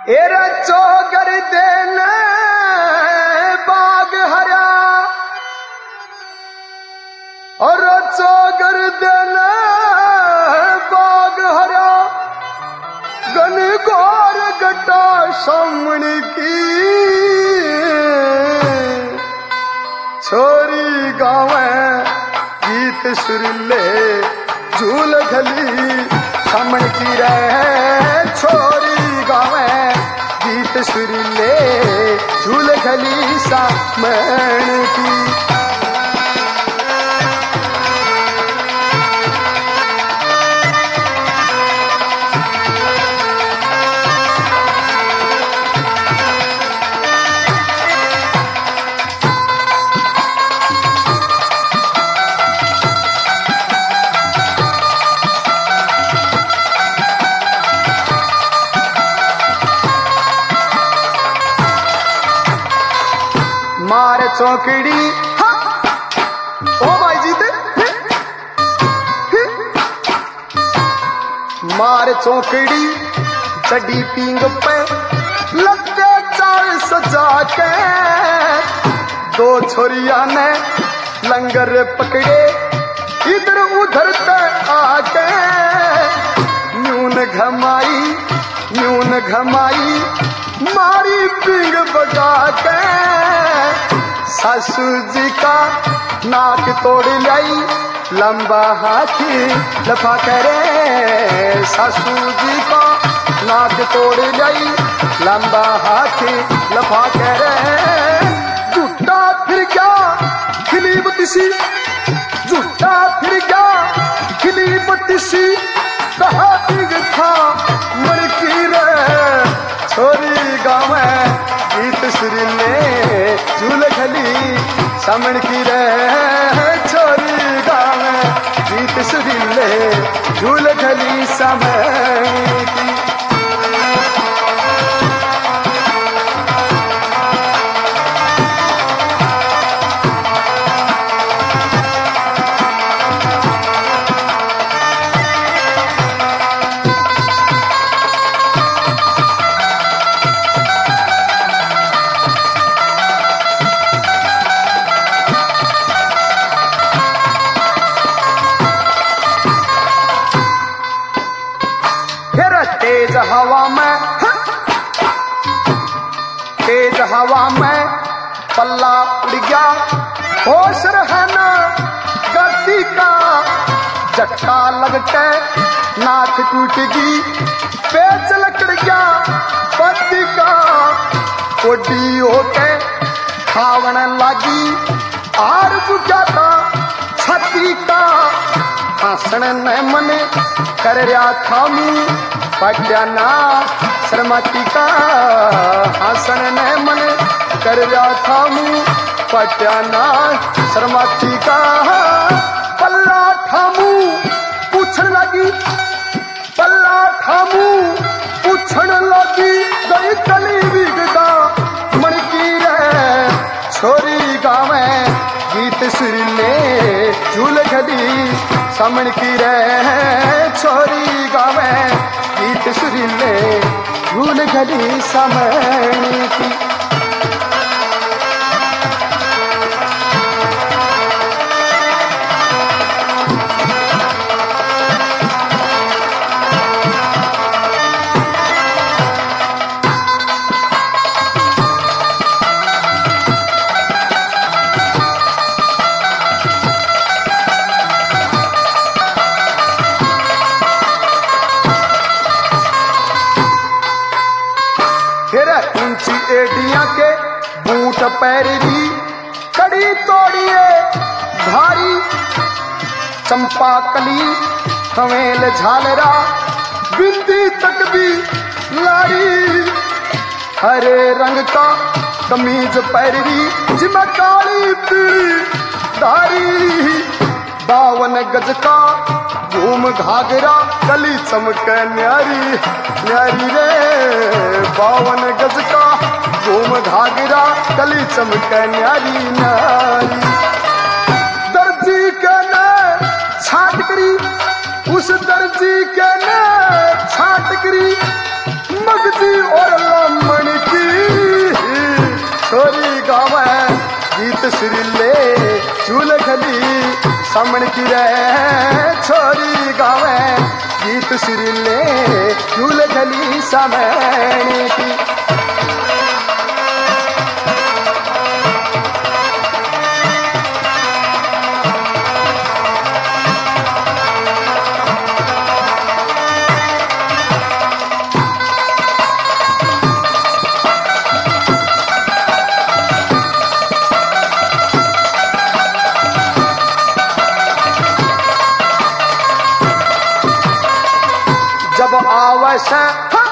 एरा चौगर देने बाग हरा और चौगर देने बाग हरा गन गौर गटा सामण की छोरी गावे गीत सुरीले झूल घली सामण की रहे छोरी गावे गीत सुरीले झूल घली सामण की मार चौकड़ी ओ भाई जी मार चौकड़ी चढ़ी पींग पे लगे चाल सजा के दो छोरिया ने लंगर पकड़े इधर उधर ते आके न्यून घमाई मारी पींग बगा के सासू जी का नाक तोड़ लाई लंबा हाथी लफा करे सासू जी का नाक तोड़ लाई लंबा हाथी लफा करे झूठा फिर क्या खिली बत्तीसी झूठा फिर क्या खिली बत्तीसी कहा था मड़की रे छोरी गावे गीत सुरीले झूल घली सामण की रे छोरी गावे गीत सुरीले झूल घली सामण की तेज हवा में पल्ला उड़ गया होश रहना गति का झटका लग के नाथ टूट गई पेच लकड़ गया पति का कोडी होके खावन लगी आर चुका था छाती का हंसण न मन कर रहा था मुंह पट्याना श्रमती का हंसन ने मन कर रहा था मुंह पट्याना श्रमती का पल्ला ठामू पूछन लगी पल्ला ठामू पूछन लगी गई कली बिगदा मन की रे छोरी गावे गीत सुरीले झूल घली सामण की रे छोरी गावे गीत सुरीले झूल घली सामण की ऊंची एडिया के बूट पैरी कड़ी तोड़िए भारी चंपा कली हवेल झालरा बिंदी तक भी लारी हरे रंग का कमीज पैरी जिमा काली पीली धारी 52 गज का घूम घाघरा गली चमक न्यारी न्यारी रे 52 गज का घूम घाघरा गली चमक न्यारी न्यारी दर्जी के ने छाट करी उस दर्जी के ने छाट करी मगजी और समण की रे छोरी गावे गीत सुरीले झूल झली समण की। जब आवे से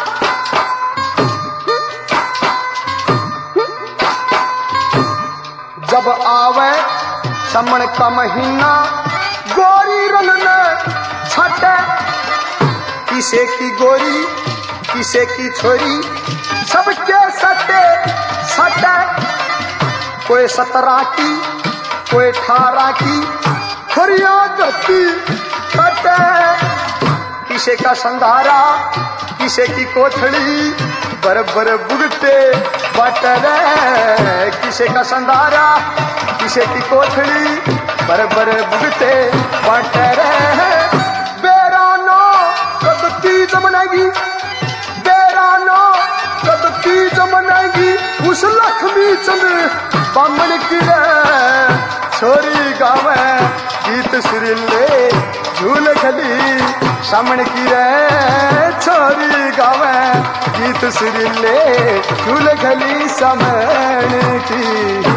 जब आवे समण का महीना गोरी रंग में छटे किसे की गोरी किसे की छोरी सबके सटे सटे कोई 17 की कोई 18 की खरिया गति खटे किसे का संधारा किसे की कोथड़ी बरबर बुगटे बटरे किसे का संधारा किसे की कोथड़ी बरबर बुगटे बटरे बेरानो कद की जमनेगी बेरानो कद की जमनेगी उस लक्ष्मी चंद्र बामन की छोरी गावे गीत सुरीले झूल खली समण की रे छोरी गावे गीत सुरीले झूल खली समण की।